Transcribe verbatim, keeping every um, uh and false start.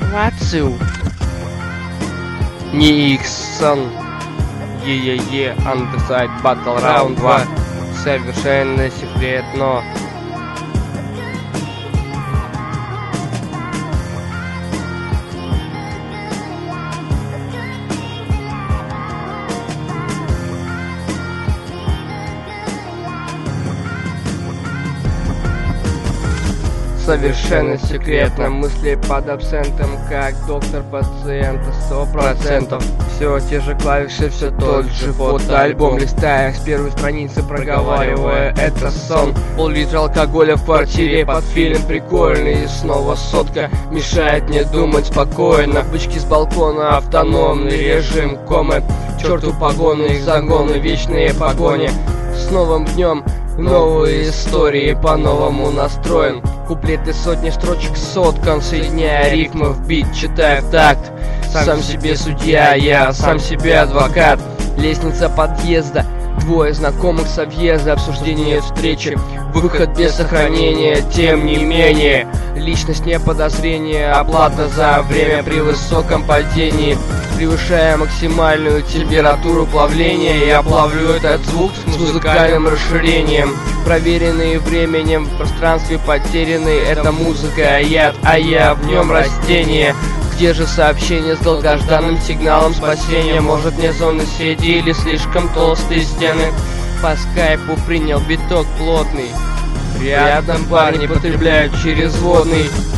Вацу. Не Иксон. Е-е-е, Underside Battle Round два. Совершенно секретно. Совершенно секретно, мысли под абсентом, как доктор пациента, сто процентов. Все те же клавиши, все тот же фотоальбом. Листая с первой страницы, проговаривая это сон. Пол-литра алкоголя в квартире, под фильм прикольный. И снова сотка мешает мне думать спокойно. Бычки с балкона, автономный режим комы. К черту погоны, их загоны, вечные погони. С новым днем новые истории, по-новому настроен. Куплеты сотни строчек соткан, соединяя рифмы в бит, читая в такт. Сам себе судья, я сам себе адвокат. Лестница подъезда, двое знакомых со въезда, обсуждение встречи, выход без сохранения, тем не менее. Личность не подозрение, оплата за время при высоком падении. Превышая максимальную температуру плавления, я плавлю этот звук с музыкальным расширением. Проверенные временем, в пространстве потерянный, это музыка, яд, а я в нем растение. Где же сообщение с долгожданным сигналом спасения? Может, мне зоны сети или слишком толстые стены? По скайпу принял биток плотный. Рядом парни потребляют через водный.